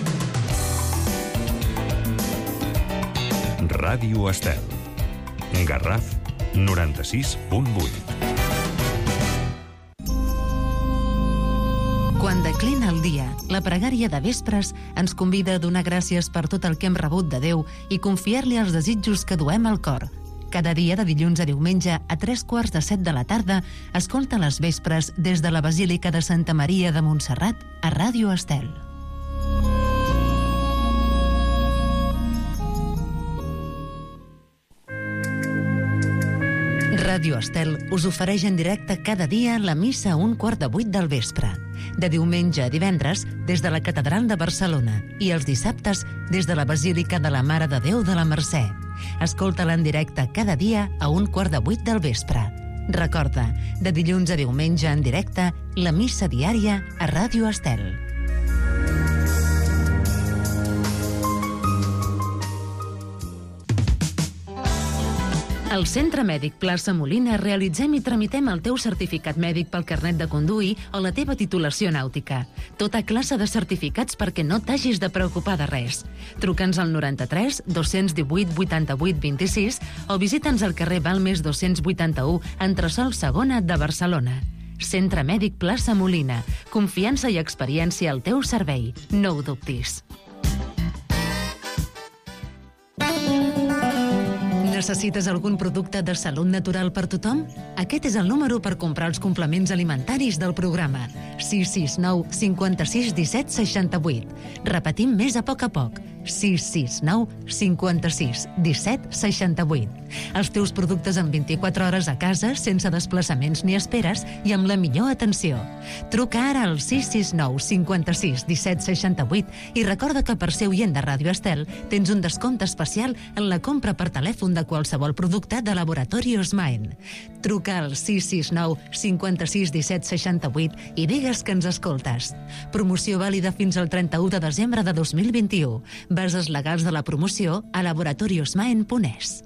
Ràdio Estel. Garraf noranta-sis punt vuit. Quan declina el dia, la pregària de vespres ens convida a donar gràcies per tot el que hem rebut de Déu i confiar-li els desitjos que duem al cor. Cada dia de dilluns a diumenge a tres quarts de set de la tarda escolta les vespres des de la Basílica de Santa Maria de Montserrat a Ràdio Estel. Ràdio Estel us ofereix en directe cada dia la missa a un quart de vuit del vespre. De diumenge a divendres des de la Catedral de Barcelona i els dissabtes des de la Basílica de la Mare de Déu de la Mercè. Escolta-la en directe cada dia a un quart de vuit del vespre. Recorda, de dilluns a diumenge en directe, la missa diària a Ràdio Estel. Al Centre Mèdic Plaça Molina realitzem i tramitem el teu certificat mèdic pel carnet de conduir o la teva titulació nàutica. Tota classe de certificats perquè no t'hagis de preocupar de res. Truca'ns al noranta-tres dos-cents divuit vuitanta-vuit vint-i-sis o visita'ns al carrer Balmes dos-cents vuitanta-u, entresòl segona de Barcelona. Centre Mèdic Plaça Molina. Confiança i experiència al teu servei. No ho dubtis. Necessites algun producte de salut natural per tothom? Aquest és el número per comprar els complements alimentaris del programa. sis sis nou cinquanta-sis disset seixanta-vuit. Repetim més a poc a poc. sis sis nou cinquanta-sis disset seixanta-vuit. Els teus productes en vint-i-quatre hores a casa, sense desplaçaments ni esperes i amb la millor atenció. Truca ara al sis sis nou cinquanta-sis disset seixanta-vuit i recorda que per ser oient de Ràdio Estel tens un descompte especial en la compra per telèfon de qualsevol producte de Laboratori Osmaen. Truca al sis sis nou cinquanta-sis disset seixanta-vuit i digues que ens escoltes. Promoció vàlida fins al trenta-u de desembre de dos mil vint-i-u. Bases legals de la promoció a laboratori osmaen punt es.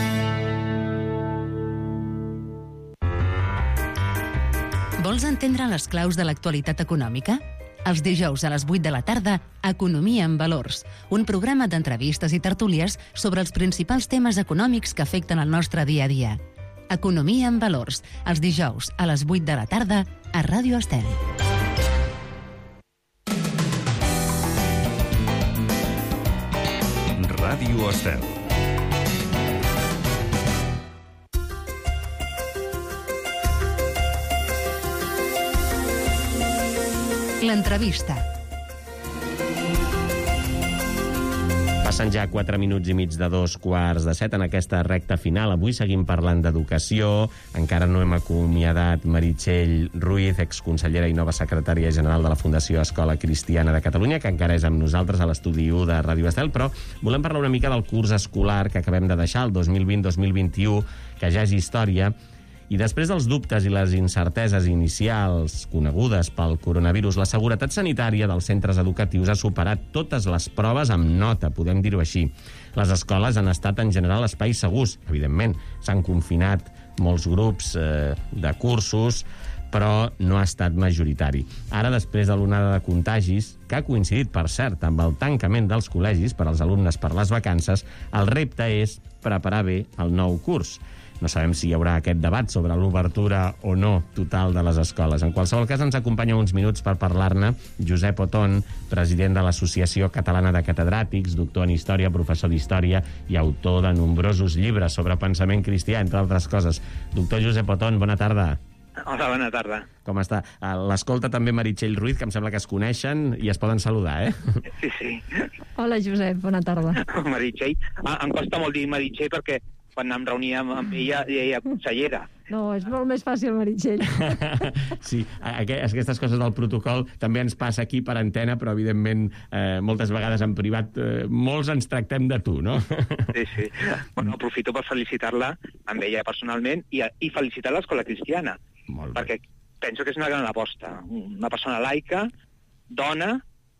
Vols entendre les claus de l'actualitat econòmica? Els dijous a les vuit de la tarda, Economia en Valors, un programa d'entrevistes i tertúlies sobre els principals temes econòmics que afecten el nostre dia a dia. Economia en Valors, els dijous a les vuit de la tarda a Ràdio Estel. Ràdio Estel. L'entrevista. Passen ja quatre minuts i mig de dos quarts de set en aquesta recta final. Avui seguim parlant d'educació. Encara no hem acomiadat Meritxell Ruiz, exconsellera i nova secretària general de la Fundació Escola Cristiana de Catalunya, que encara és amb nosaltres a l'estudi u de Ràdio Estel, però volem parlar una mica del curs escolar que acabem de deixar, el dos mil vint dos mil vint-i-u, que ja és història. I després dels dubtes i les incerteses inicials conegudes pel coronavirus, la seguretat sanitària dels centres educatius ha superat totes les proves amb nota, podem dir-ho així. Les escoles han estat en general espais segurs. Evidentment, s'han confinat molts grups eh, de cursos, però no ha estat majoritari. Ara, després de l'onada de contagis, que ha coincidit, per cert, amb el tancament dels col·legis per als alumnes per les vacances, el repte és preparar bé el nou curs. No sabem si hi haurà aquest debat sobre l'obertura o no total de les escoles. En qualsevol cas, ens acompanya uns minuts per parlar-ne Josep Oton, president de l'Associació Catalana de Catedràtics, doctor en Història, professor d'Història i autor de nombrosos llibres sobre pensament cristià, entre altres coses. Doctor Josep Oton, bona tarda. Hola, bona tarda. Com està? L'escolta també Meritxell Ruiz, que em sembla que es coneixen i es poden saludar, eh? Sí, sí. Hola, Josep, bona tarda. Meritxell. Ah, em costa molt dir Meritxell perquè quan em reuníem amb ella, deia consellera. No, és molt més fàcil, Meritxell. Sí, aquestes coses del protocol també ens passa aquí per antena, però evidentment eh, moltes vegades en privat eh, molts ens tractem de tu, no? Sí, sí. Bueno, aprofito per felicitar-la amb ella personalment i, i felicitar l'Escola Cristiana. Molt bé. Perquè penso que és una gran aposta. Una persona laica, dona,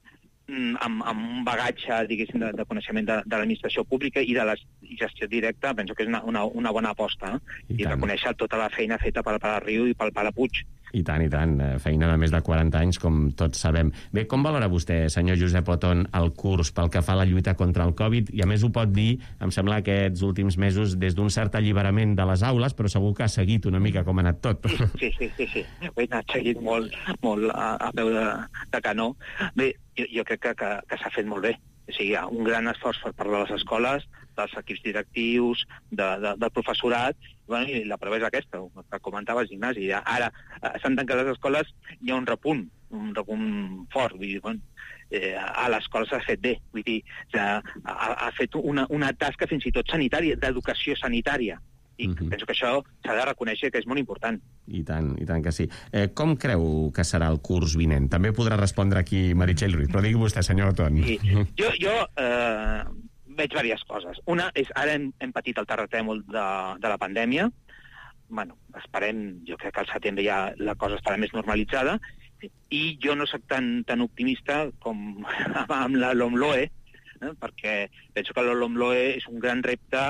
amb, amb un bagatge, diguéssim, de, de coneixement de, de l'administració pública i de la gestió directa, penso que és una, una, una bona aposta, no? I, I reconèixer tota la feina feta pel Pare Riu i pel Pare Puig. I tant, i tant. Feina de més de quaranta anys, com tots sabem. Bé, com valora vostè, senyor Josep Oton, el curs pel que fa a la lluita contra el Covid? I a més ho pot dir, em sembla, aquests últims mesos des d'un cert alliberament de les aules, però segur que ha seguit una mica com ha anat tot. Sí, sí, sí, sí. Ho he anat seguint molt, molt a, a peu de, de canó. Bé, jo, jo crec que, que, que s'ha fet molt bé. O sigui, hi ha un gran esforç per part de les escoles, dels equips directius, de, de, del professorat, bueno, i la prova és aquesta, que comentaves, Ignasi. Ara s'han tancat les escoles, hi ha un repunt, un repunt fort. Vull dir, bueno, eh, a l'escola s'ha fet bé. Vull dir, ha, ha fet una, una tasca fins i tot sanitària, d'educació sanitària. I uh-huh. penso que això s'ha de reconèixer que és molt important. I tant, i tant que sí. Eh, com creu que serà el curs vinent? També podrà respondre aquí Meritxell Ruiz, però digui vostè, senyor Oton. Sí. Jo, jo eh, veig diverses coses. Una és, ara hem, hem patit el terratrèmol de, de la pandèmia. Bueno, esperem, jo crec que al setembre ja la cosa estarà més normalitzada, i jo no soc tan, tan optimista com amb la LOMLOE, eh, perquè penso que la LOMLOE és un gran repte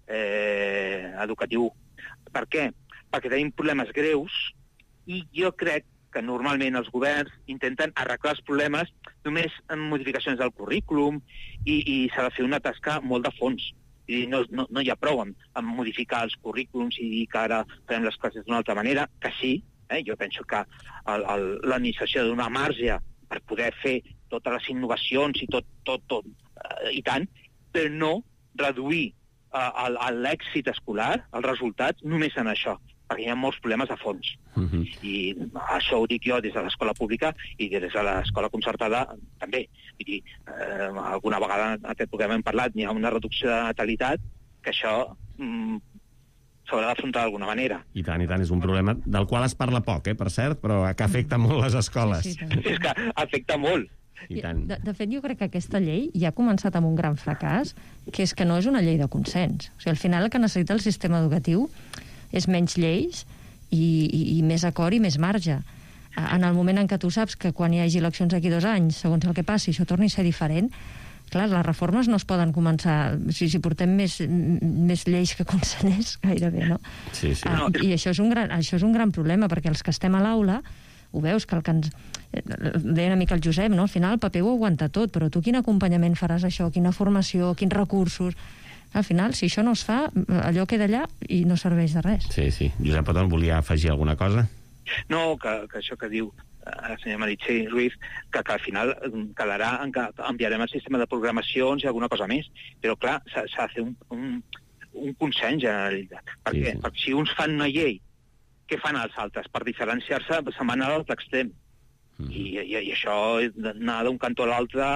Eh, educatiu. Per què? Perquè tenim problemes greus i jo crec que normalment els governs intenten arreglar els problemes només amb modificacions del currículum i, i s'ha de fer una tasca molt de fons. I no, no, no hi ha prou amb, amb modificar els currículums i dir que ara farem les classes d'una altra manera, que sí, eh? Jo penso que l'administració ha de donar marge per poder fer totes les innovacions i tot, tot, tot, eh, i tant, però no reduir a l'èxit escolar, els resultats, només en això, perquè hi ha molts problemes de fons. Uh-huh. I això ho dic jo des de l'escola pública i des de l'escola concertada també. Vull dir, eh, alguna vegada en aquest programa hem parlat, hi ha una reducció de natalitat, que això mm, s'haurà d'afrontar d'alguna manera. I tant, i tant, és un problema del qual es parla poc, eh, per cert, però que afecta molt les escoles. Sí, sí, és que afecta molt. I tant. De, de fet, jo crec que aquesta llei ja ha començat amb un gran fracàs, que és que no és una llei de consens. O sigui, al final el que necessita el sistema educatiu és menys lleis i, i, i més acord i més marge. En el moment en què tu saps que quan hi hagi eleccions d'aquí dos anys, segons el que passi, això torni a ser diferent, clar, les reformes no es poden començar... O sigui, si portem més, més lleis que consellers, gairebé, no? Sí, sí. Ah, I això és, un gran, això és un gran problema, perquè els que estem a l'aula ho veus, que el que ens... Deia una mica el Josep, no? Al final el paper ho aguanta tot, però tu quin acompanyament faràs això, quina formació, quins recursos... Al final, si això no es fa, allò queda allà i no serveix de res. Sí, sí. Josep Oton, volia afegir alguna cosa? No, que, que això que diu la senyora Meritxell Ruiz, que, que al final quedarà en que enviarem el sistema de programacions i alguna cosa més. Però, clar, s'ha de fer un, un, un consens generalitzat. Per què? Sí, sí. Perquè si uns fan una llei, què fan els altres? Per diferenciar-se, se'n van a l'altre extrem. Mm. I, i, I això, anar d'un cantó a l'altre,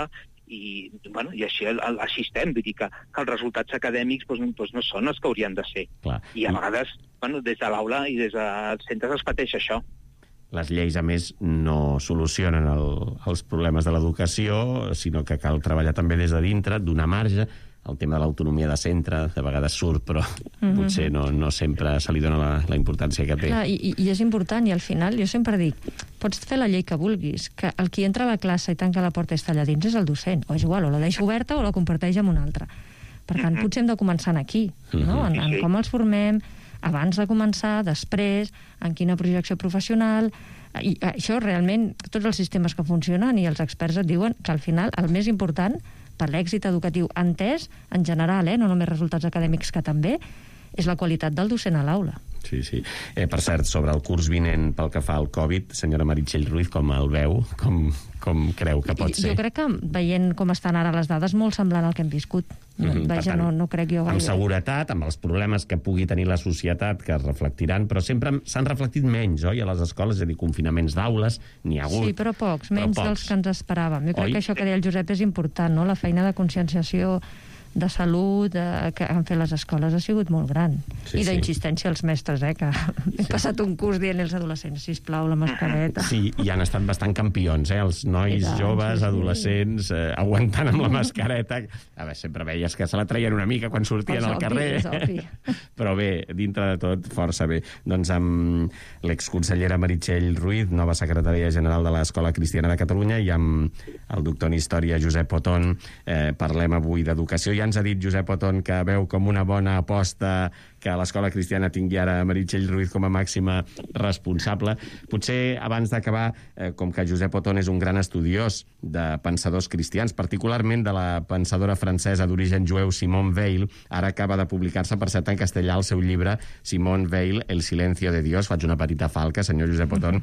i, bueno, i així, així estem, vull dir que, que els resultats acadèmics doncs, doncs no són els que haurien de ser. Clar. I a vegades, bueno, des de l'aula i des dels centres es pateix això. Les lleis, a més, no solucionen el, els problemes de l'educació, sinó que cal treballar també des de dintre, donar marge. El tema de l'autonomia de centre de vegades surt, però mm-hmm. potser no, no sempre se li dona la, la importància que té. Clar, i, i és important, i al final jo sempre dic, pots fer la llei que vulguis, que el qui entra a la classe i tanca la porta i està allà dins és el docent, o és igual, o la deixa oberta o la comparteix amb un altre. Per tant, mm-hmm. potser hem de començar aquí, no? en, en com els formem, abans de començar, després, en quina projecció professional. I això realment, tots els sistemes que funcionen i els experts et diuen que al final el més important per l'èxit educatiu entès, en general, eh, no només resultats acadèmics, que també, és la qualitat del docent a l'aula. Sí, sí. Eh, per cert, sobre el curs vinent pel que fa al Covid, senyora Meritxell Ruiz, com el veu? Com, com creu que pot ser? Jo crec que, veient com estan ara les dades, molt semblant al que hem viscut. Mm-hmm. Vaja, tant, no, no crec jo gaire. Amb seguretat, amb els problemes que pugui tenir la societat, que es reflectiran, però sempre s'han reflectit menys, oi, a les escoles, és a dir, confinaments d'aules, n'hi ha hagut. Sí, però pocs, menys però pocs. Dels que ens esperàvem. Jo crec oi? que això que deia el Josep és important, no? La feina de conscienciació de salut eh, que han fet les escoles ha sigut molt gran. Sí, I d'insistència als mestres, eh, que he sí. passat un curs dient als adolescents, sisplau, la mascareta. Sí, i han estat bastant campions, eh, els nois tant, joves, sí, adolescents, eh, aguantant amb la mascareta. A veure, sempre veies que se la traien una mica quan sortien és al obvi, carrer. És obvi. Però bé, dintre de tot, força bé. Doncs amb l'exconsellera Meritxell Ruiz, nova secretària general de l'Escola Cristiana de Catalunya, i amb el doctor en Història Josep Oton, eh, parlem avui d'educació. Ja ens ha dit Josep Oton que veu com una bona aposta que l'Escola Cristiana tingui ara Meritxell Ruiz com a màxima responsable. Potser, abans d'acabar, eh, com que Josep Oton és un gran estudiós de pensadors cristians, particularment de la pensadora francesa d'origen jueu Simone Weil, ara acaba de publicar-se, per cert, en castellà, el seu llibre Simone Weil, El silencio de Dios. Faig una petita falca, senyor Josep Oton.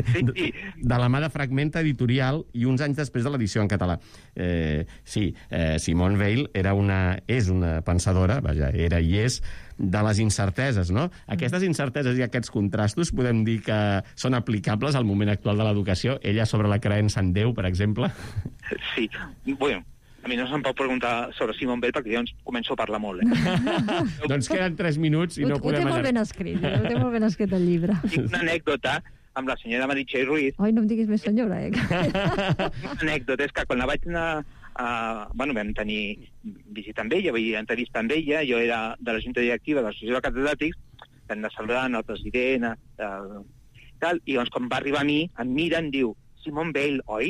De la mà de Fragmenta Editorial i uns anys després de l'edició en català. Eh, sí, eh, Simone Weil era una, és una pensadora, vaja, era i és, de les incerteses, no? Aquestes incerteses i aquests contrastos podem dir que són aplicables al moment actual de l'educació? Ella sobre la creença en Déu, per exemple? Sí. Bueno, a mi no se'm pot preguntar sobre Simone Weil perquè llavors començo a parlar molt, eh? Doncs queden tres minuts i no ho, podem... Ho té molt ben escrit, ho té molt ben escrit el llibre. Tinc una anècdota amb la senyora Meritxell Ruiz. Ai, no em diguis més senyora, eh? Una anècdota és que quan la vaig anar... Uh, bueno, vam tenir visita amb ella, vaig entrevista amb ella, jo era de la junta directiva de l'Associació de Catedràtics, vam anar saludant el president, uh, tal, i doncs quan va arribar a mi, em mira, em diu, Simone Weil, oi?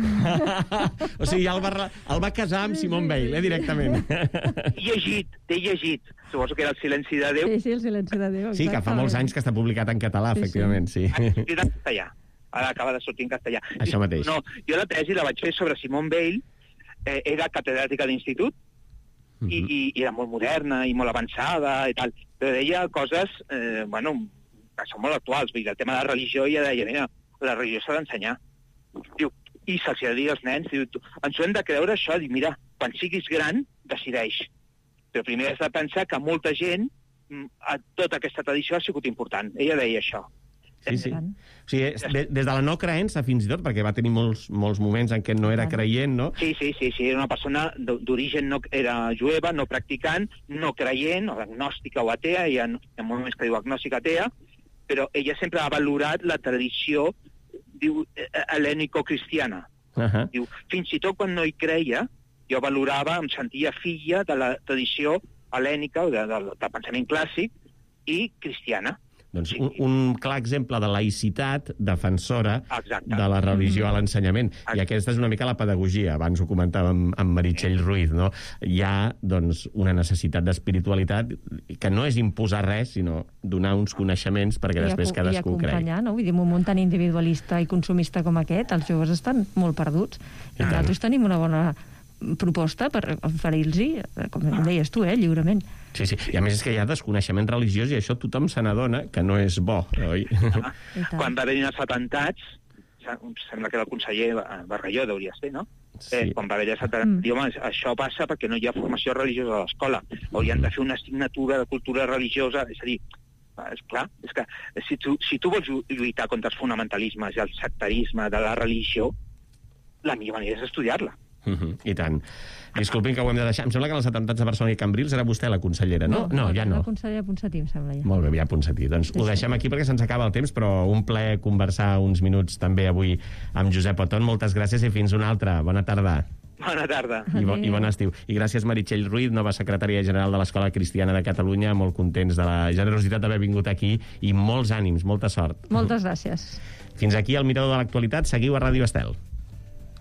O sigui, el va, el va casar amb Simone Weil, eh, directament. He llegit, t'he llegit. Suposo que era El silenci de Déu. Sí, sí, El silenci de Déu. Sí, que fa molts anys que està publicat en català, sí, efectivament, sí. sí. Ha sortit en castellà. Ara acaba de sortir en castellà. Això mateix. No, jo la tesi la vaig fer sobre Simone Weil, eh, era catedràtica a l'institut, uh-huh. i, i, i era molt moderna i molt avançada i tal, però deia coses, eh, bueno, que són molt actuals. Vull dir, el tema de la religió, ja deia, mira, la religió s'ha d'ensenyar. Diu, i se'ls ha de dir als nens, diu, ens ho hem de creure això, diu, mira, quan siguis gran, decideix. Però primer has de pensar que molta gent, a tota aquesta tradició ha sigut important. Ella deia això. Sí, sí. O sigui, des de la no creença fins i tot, perquè va tenir molts, molts moments en què no era creient, no? Sí, sí, sí, sí. Era una persona d'origen, no, era jueva, no practicant, no creient, o agnòstica o atea, hi ha, hi ha moments que diu agnòstica atea, però ella sempre ha valorat la tradició, diu, helènico-cristiana. Uh-huh. Diu, fins i tot quan no hi creia, jo valorava, em sentia filla de la tradició helènica, o de, de, del pensament clàssic, i cristiana. Doncs un, un clar exemple de laïcitat defensora Exacte. De la religió a l'ensenyament. Exacte. I aquesta és una mica la pedagogia, abans ho comentàvem amb Meritxell Ruiz, no? Hi ha, doncs, una necessitat d'espiritualitat que no és imposar res, sinó donar uns coneixements perquè I després cadascú cregui. I acompanyar, no? Vull dir, en un món tan individualista i consumista com aquest, els joves estan molt perduts. I, I nosaltres tenim una bona proposta per oferir-los, com deies tu, eh, lliurement. Sí, sí. I a més és que hi ha desconeixement religiós i això tothom se n'adona que no és bo, oi? Ah, quan va haver-hi els atemptats, sembla que el conseller Bargalló deuria ser, no? Sí. Eh, quan va haver-hi els atemptats, mm. diu, home, això passa perquè no hi ha formació religiosa a l'escola. Haurien de fer una assignatura de cultura religiosa, és a dir, és clar, és que si tu, si tu vols lluitar contra els fonamentalismes i el sectarisme de la religió, la millor manera és estudiar-la. Uh -huh, I tant. Disculpin que ho hem de deixar. Em sembla que en els atemptats de Barcelona i Cambrils era vostè la consellera, no? No, no ja no. La consellera Ponsatí, em sembla ja. Molt bé, ja Ponsatí. Doncs sí, ho deixem aquí perquè se'ns acaba el temps, però un plaer conversar uns minuts també avui amb Josep Oton. Moltes gràcies i fins una altra. Bona tarda. Bona tarda. I, bo, I bon estiu. I gràcies, Meritxell Ruiz, nova secretària general de l'Escola Cristiana de Catalunya. Molt contents de la generositat d'haver vingut aquí i molts ànims, molta sort. Moltes gràcies. Fins aquí el Mirador de l'Actualitat. Seguiu a Ràdio Estel.